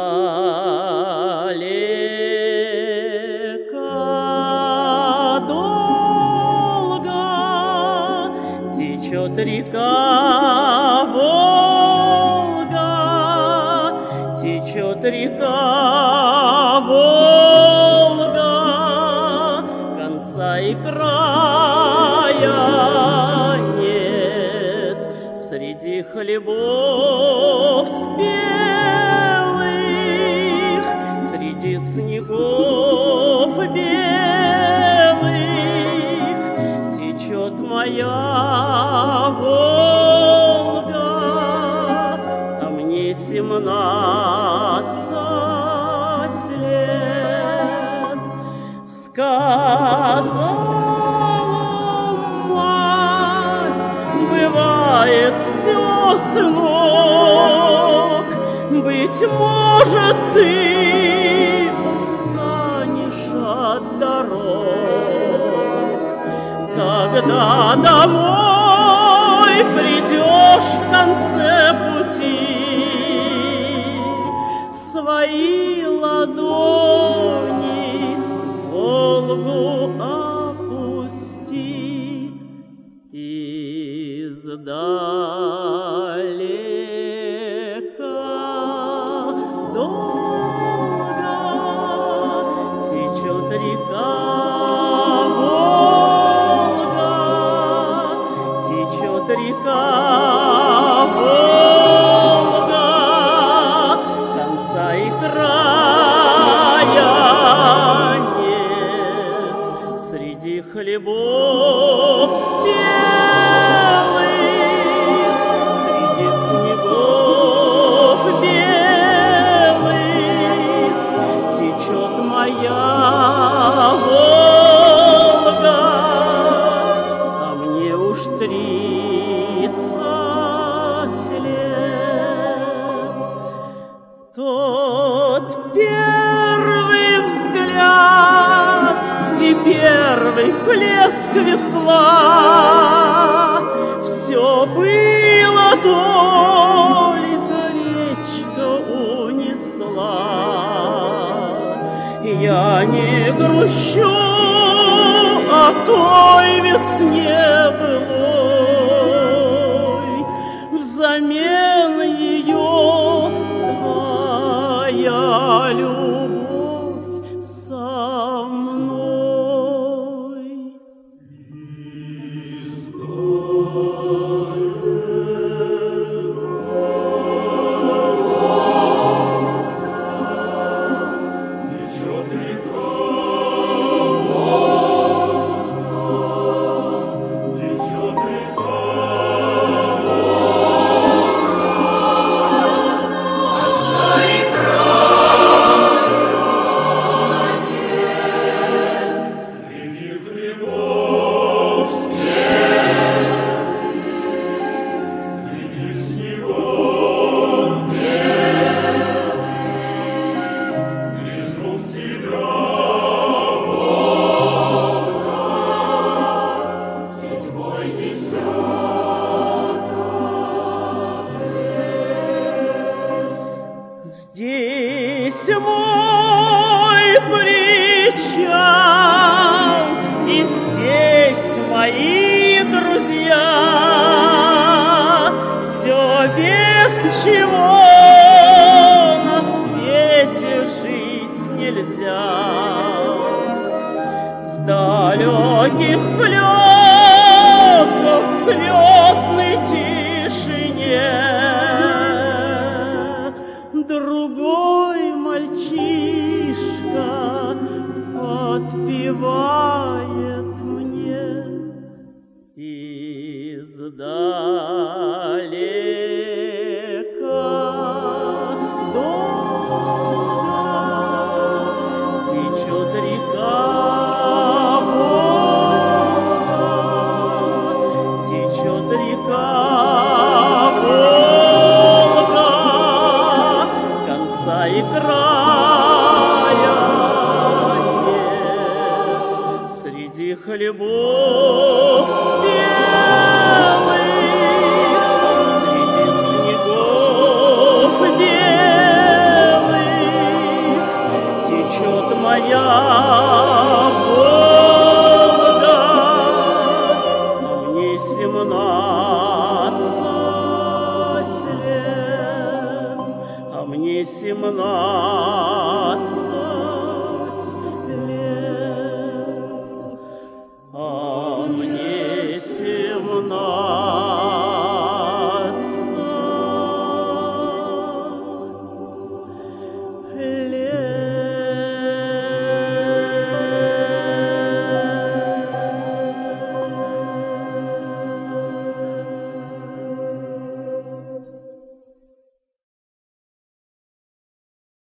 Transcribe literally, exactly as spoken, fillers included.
Далеко, долго течет река Волга, течет река Волга, конца и края нет среди хлебов спелых, среди снегов белых течет моя Волга, а мне семнадцать лет. Сказала мать, бывает все, сынок, быть может, ты устанешь от дорог, когда домой придешь в конце пути, свои ладони Волгу опусти. Издалека долго течет река Волга, течет река Волга, конца и края нет среди хлебов спелых, среди снегов белых течет моя Волга, а мне уж тридцать лет. Тот первый взгляд и первый плеск весла — все было только речка унесла. Я не грущу о той весне былой, взамен ее твоя любовь со мной. Здесь мой причал, и здесь мои друзья. Все без чего на свете жить нельзя. С далеких плесов в звездной тишине другой мальчишка подпевает мне. Издалека долго течет река Волга, течет река Волга, конца и края нет среди хлебов спелых, среди снегов белых поклоняться.